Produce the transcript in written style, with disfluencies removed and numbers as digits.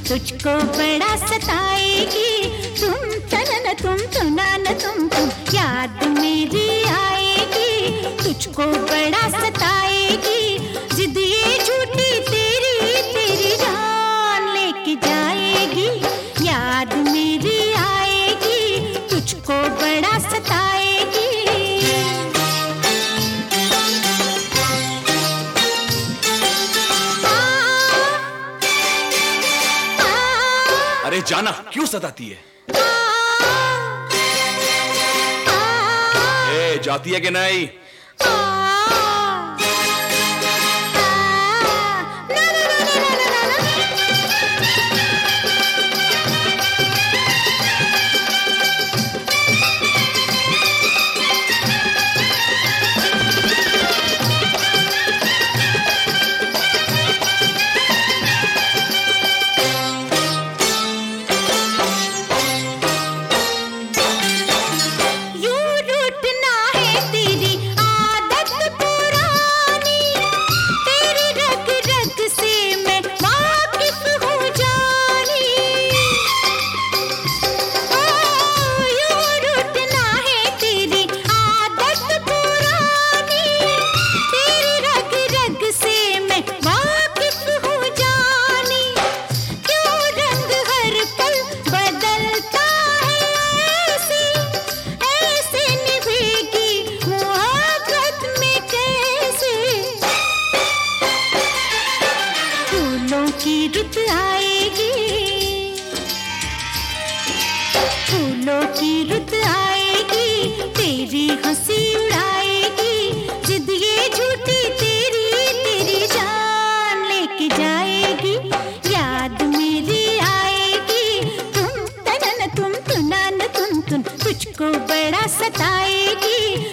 तुझको बड़ा सताएगी, तुम तनन तुम तुनान तुम याद मेरी आएगी, तुझको बड़ा सताएगी, जिद ये झूठी तेरी तेरी जान लेके जाएगी, याद मेरी आएगी, तुझको बड़ा सताएगी। अरे जाना, क्यों सताती है? ए, जाती है कि नहीं? की रुत आएगी, फूलों की रुत आएगी, तेरी हंसी उड़ाएगी, जिद ये झूठी तेरी तेरी जान लेके जाएगी, याद मेरी आएगी, तुम तनन तुम तुनान तुन तुझको बड़ा सताएगी,